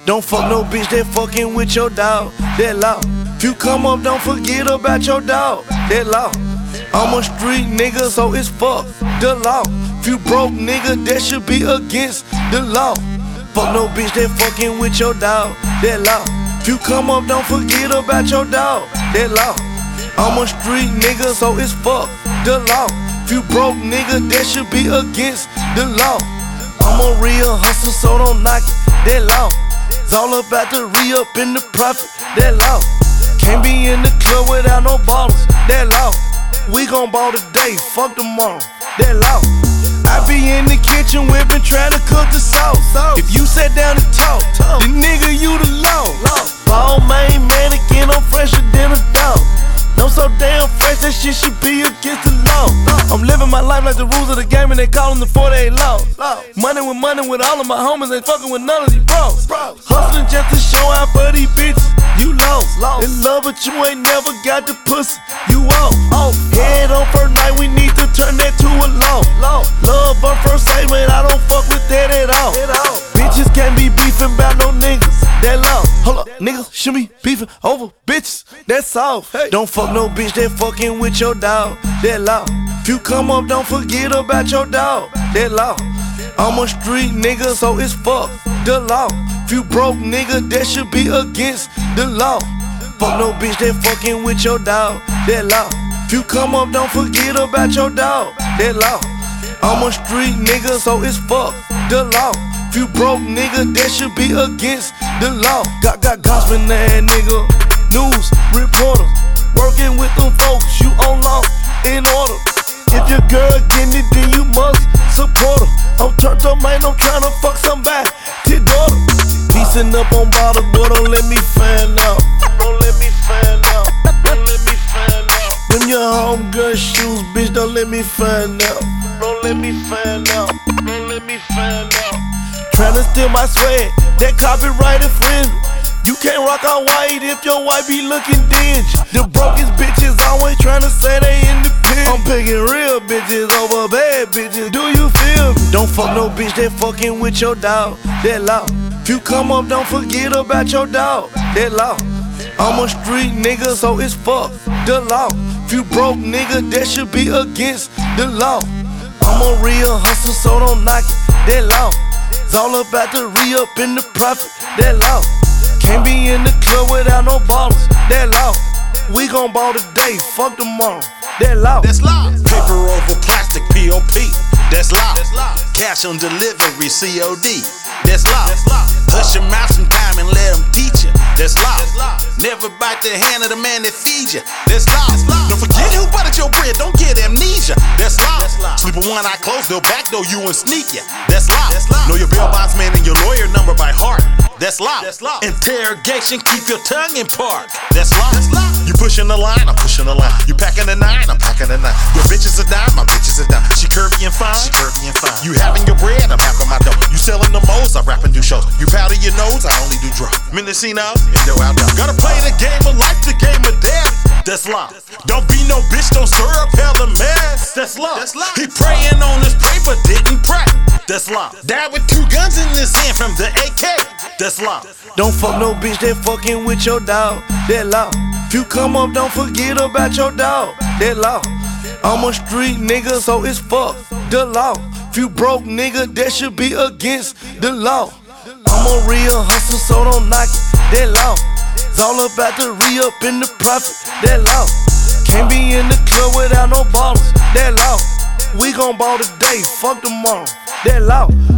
Don't fuck no bitch that fucking with your dog. That law. If you come up, don't forget about your dog. That law. I'm a street nigga, so it's fuck the law. If you broke nigga, that should be against the law. Fuck no bitch that fucking with your dog. That law. If you come up, don't forget about your dog. That law. I'm a street nigga, so it's fuck the law. If you broke nigga, that should be against the law. I'm a real hustler, so don't knock it. That law. It's all about the re-up in the profit. That law. Can't be in the club without no bottles. That law. We gon' ball today, fuck tomorrow. That law. I be in the kitchen whipping, trying to cook the sauce. If you sat down and talk, the nigga you the law. Ball main mannequin, I'm fresher than a dog. I'm so damn fresh, that shit should be against the law. I'm living my life like the rules of the game, and they callin' the 48 laws. Money with all of my homies, ain't fucking with none of these bros. Hustling just to show out for these bitches. You lost. In love, but you ain't never got the pussy. You off. Head on first night, we need to turn that to a law. Love on first sight, man, I don't fuck with that at all. Bitches can't be beefing about no niggas. That law. Hold up, niggas should be beefing over bitches. That's all. Hey. Don't fuck no bitch that fucking with your dog. That law. If you come up, don't forget about your dog. That law. I'm a street nigga, so it's fuck the law. If you broke nigga, that should be against the law. Fuck no bitch that fucking with your dog. That law. If you come up, don't forget about your dog. That law. I'm a street nigga, so it's fuck the law. If you broke nigga, that should be against the law. Got gossiping that nigga. News reporters working with them folks, you on law in order. If your girl getting it, then you must support her. I'm turned up, man, I'm tryna fuck somebody. T-daughter. Piecing up on bottles, but don't let me find out. Don't let me find out. Don't let me find out. Them your homegirl shoes, bitch, don't let me find out. Don't let me find out. Don't let me find out. Tryna steal my swag, that copyright infringement. You can't rock out white if your wife be looking dingy. The brokest bitches always tryna say they independent. I'm picking real bitches over bad bitches, do you feel me? Don't fuck no bitch that fucking with your dog. That law. If you come up, don't forget about your dog. That law. I'm a street nigga, so it's fuck the law. If you broke nigga, that should be against the law. I'm a real hustler, so don't knock it. That law. It's all about the re-up in the profit. That law. Can't be in the club without no bottles. That law. We gon' ball today, fuck tomorrow. That law. That's law. Paper over plastic, POP. That's law. Cash on delivery, COD. That's law. Hush your mouth sometime and let them teach you. That's law. Never bite the hand of the man that feeds you. That's law. Don't forget who buttered your bread, don't get amnesia. That's law. Sleep with one eye closed, they'll backdoor you and sneak you. That's law. Know your bail bondsman and your lawyer number by heart. That's law. Interrogation, keep your tongue in park. That's law. You pushing the line, I'm pushing the line. You packing the 9, I'm packing the 9. Your bitch is a dime, my bitch is a dime. She curvy and fine, she curvy and fine. You having your bread, I'm having my dough. You selling the moles, I rap and do shows. You powder your nose, I only do drugs. Mendocino, Indo out. Gotta play the game of life, the game of death. That's law. Don't be no bitch, don't stir up hell a mess. That's law. He praying on his paper, didn't pray. That's law. Died with 2 guns in his hand from the AK. That's law. Don't fuck no bitch that fucking with your dog. That law. If you come up, don't forget about your dog. That law. I'm a street nigga, so it's fuck the law. If you broke nigga, that should be against the law. I'm a real hustler, so don't knock it. That law. It's all about the re-up in the profit. That law. Can't be in the club without no bottles. That law. We gon' ball today, fuck tomorrow. That law.